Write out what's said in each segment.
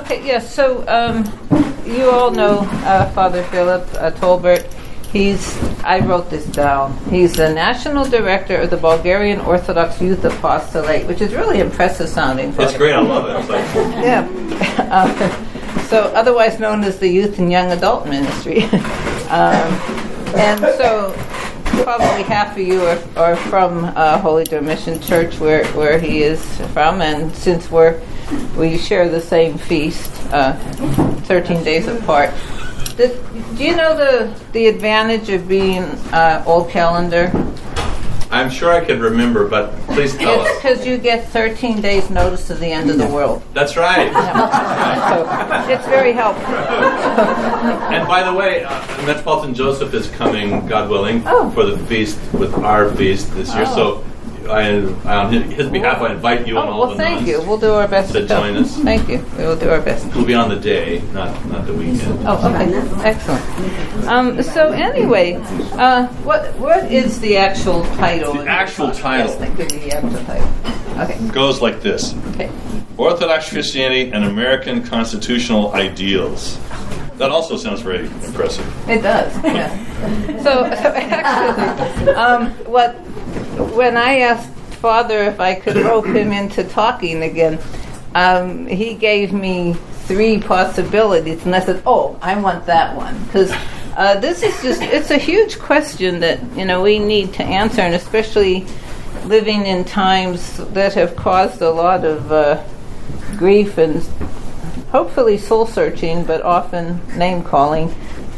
Okay, yes, so you all know Father Philip Tolbert. I wrote this down. He's the National Director of the Bulgarian Orthodox Youth Apostolate, which is really impressive sounding. It's great, I love it. Yeah. So otherwise known as the Youth and Young Adult Ministry. And so probably half of you are from Holy Door Mission Church, where he is from, and since we share the same feast, 13 days apart. Do you know the advantage of being old calendar? I'm sure I could remember, but please tell us. It's because you get 13 days notice of the end of the world. That's right. So it's very helpful. And by the way, Metropolitan Joseph is coming, God willing, for the feast with our feast this year. So on his behalf, I invite you and all the nuns. Thank you. We'll do our best to join us. Thank you. We will do our best. We'll be on the day, not the weekend. Oh, okay. Excellent. So anyway, what is the actual title? The actual title. Yes, give you the actual title. Okay. Goes like this. Okay. Orthodox Christianity and American Constitutional Ideals. That also sounds very impressive. It does. Yeah. So actually, when I asked Father if I could rope him into talking again, he gave me 3 possibilities, and I said, I want that one, because this is it's a huge question that we need to answer, and especially living in times that have caused a lot of grief and hopefully soul searching, but often name calling.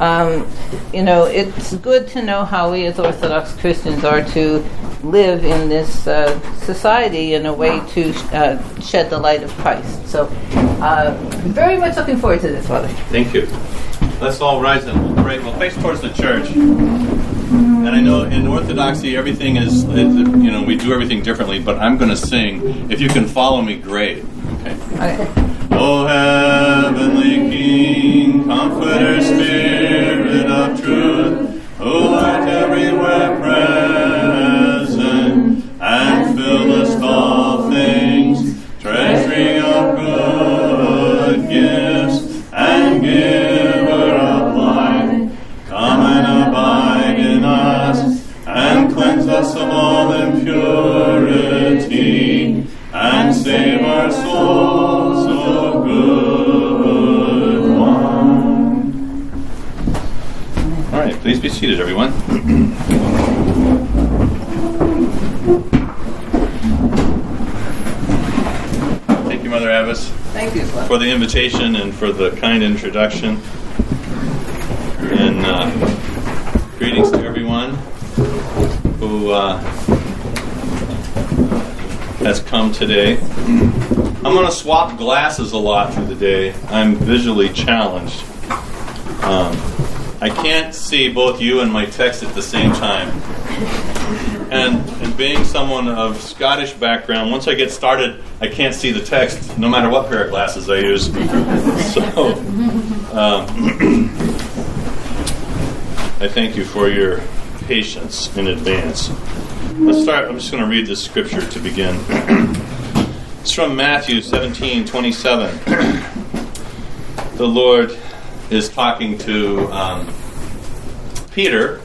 It's good to know how we as Orthodox Christians are to live in this society in a way to shed the light of Christ. So, very much looking forward to this, Father. Thank you. Let's all rise and we'll pray. We'll face towards the church. And I know in Orthodoxy everything is, we do everything differently, but I'm going to sing. If you can follow me, great. Okay. O heavenly King, Comforter, Spirit of truth, who art everywhere present, and fillest all things, treasury of good gifts, and giver of life, come and abide in us, and cleanse us of all impurity, and save our souls, O good one. All right, please be seated, everyone. Thank you, Mother Abbess. Thank you, for the invitation and for the kind introduction. And greetings to everyone who has come today. I'm going to swap glasses a lot through the day. I'm visually challenged. I can't see both you and my text at the same time. And being someone of Scottish background, once I get started, I can't see the text no matter what pair of glasses I use. So I thank you for your patience in advance. Let's start. I'm just going to read this scripture to begin. It's from Matthew 17:27. The Lord is talking to Peter,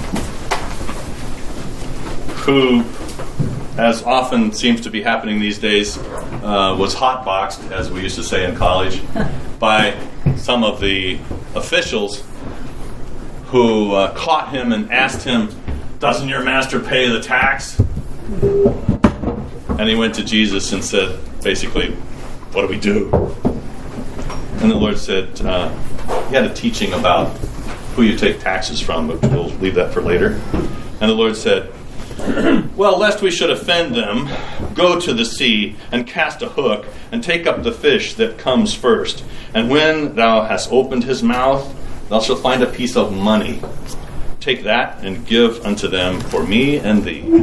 who, as often seems to be happening these days, was hotboxed, as we used to say in college, by some of the officials who caught him and asked him, "Doesn't your master pay the tax?" And he went to Jesus and said, basically, "What do we do?" And the Lord said, he had a teaching about who you take taxes from, but we'll leave that for later. And the Lord said, "Well, lest we should offend them, go to the sea and cast a hook and take up the fish that comes first. And when thou hast opened his mouth, thou shalt find a piece of money. Take that and give unto them for me and thee."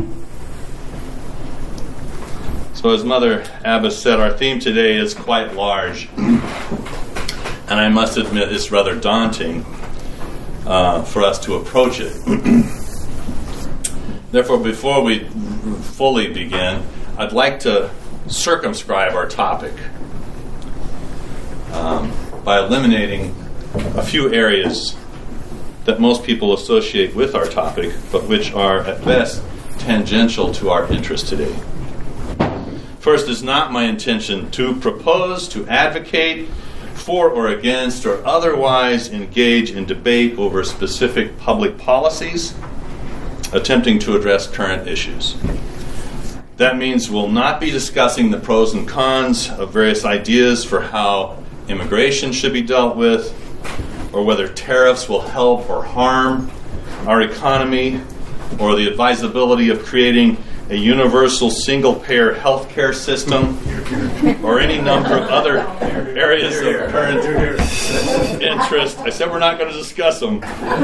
So as Mother Abbess said, our theme today is quite large. And I must admit it's rather daunting for us to approach it. Therefore, before we fully begin, I'd like to circumscribe our topic. by eliminating a few areas that most people associate with our topic, but which are at best tangential to our interest today. First, it's not my intention to propose, to advocate for or against, or otherwise engage in debate over specific public policies, attempting to address current issues. That means we'll not be discussing the pros and cons of various ideas for how immigration should be dealt with, or whether tariffs will help or harm our economy, or the advisability of creating a universal single-payer health care system, or any number of other areas of current interest. I said we're not going to discuss them.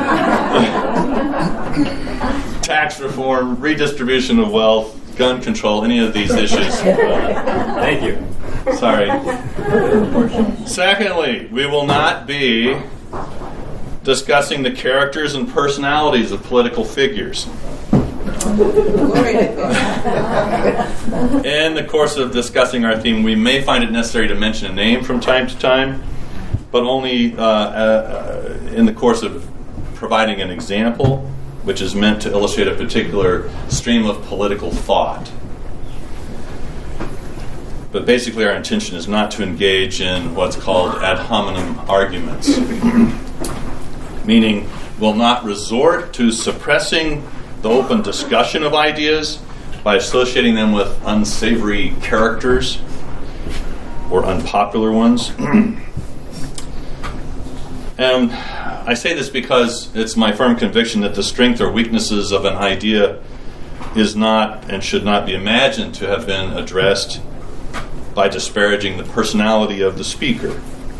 Tax reform, redistribution of wealth, gun control, any of these issues. Thank you. Sorry. Secondly, we will not be discussing the characters and personalities of political figures. In the course of discussing our theme, we may find it necessary to mention a name from time to time, but only in the course of providing an example, which is meant to illustrate a particular stream of political thought. But basically our intention is not to engage in what's called ad hominem arguments, meaning we'll not resort to suppressing the open discussion of ideas by associating them with unsavory characters or unpopular ones. And I say this because it's my firm conviction that the strength or weaknesses of an idea is not and should not be imagined to have been addressed by disparaging the personality of the speaker.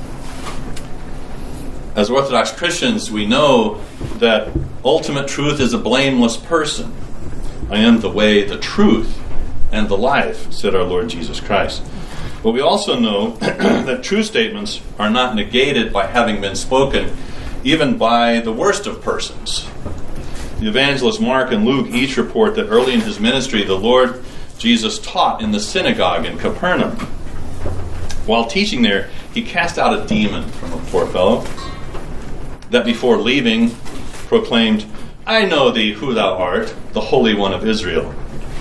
As Orthodox Christians, we know that ultimate truth is a blameless person. I am the way, the truth, and the life, said our Lord Jesus Christ. But we also know that true statements are not negated by having been spoken, even by the worst of persons. The evangelists Mark and Luke each report that early in his ministry, the Lord Jesus taught in the synagogue in Capernaum. While teaching there, he cast out a demon from a poor fellow that before leaving proclaimed, "I know thee who thou art, the Holy One of Israel."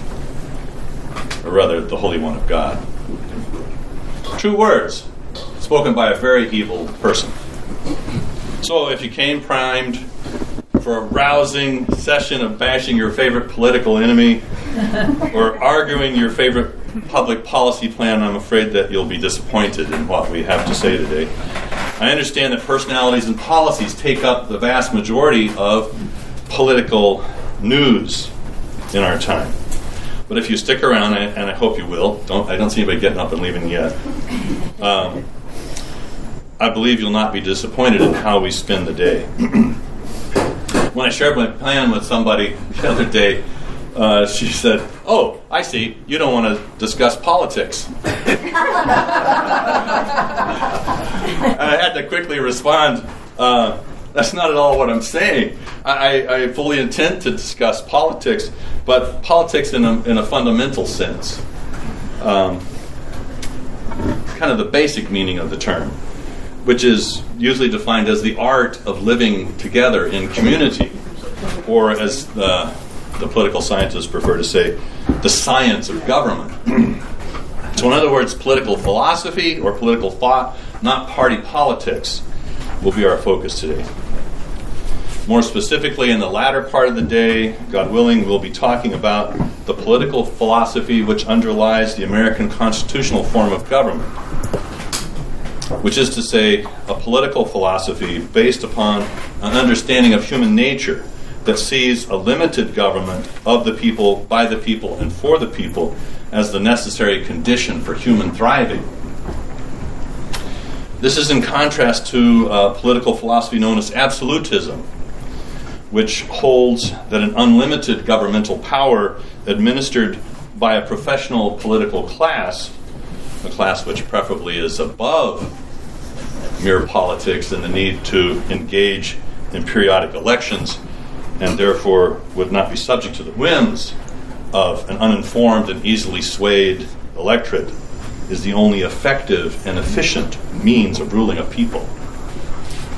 Or rather, the Holy One of God. True words spoken by a very evil person. So if you came primed for a rousing session of bashing your favorite political enemy or arguing your favorite public policy plan, I'm afraid that you'll be disappointed in what we have to say today. I understand that personalities and policies take up the vast majority of political news in our time. But if you stick around, and I hope you will, I don't see anybody getting up and leaving yet, I believe you'll not be disappointed in how we spend the day. When I shared my plan with somebody the other day, she said, "Oh, I see, you don't want to discuss politics." I had to quickly respond, that's not at all what I'm saying. I fully intend to discuss politics, but politics in a fundamental sense. Kind of the basic meaning of the term, which is usually defined as the art of living together in community, or as the political scientists prefer to say, the science of government. So in other words, political philosophy or political thought, not party politics, will be our focus today. More specifically, in the latter part of the day, God willing, we'll be talking about the political philosophy which underlies the American constitutional form of government, which is to say, a political philosophy based upon an understanding of human nature that sees a limited government of the people, by the people, and for the people as the necessary condition for human thriving. This is in contrast to political philosophy known as absolutism, which holds that an unlimited governmental power administered by a professional political class, a class which preferably is above mere politics and the need to engage in periodic elections, and therefore would not be subject to the whims of an uninformed and easily swayed electorate, is the only effective and efficient means of ruling a people.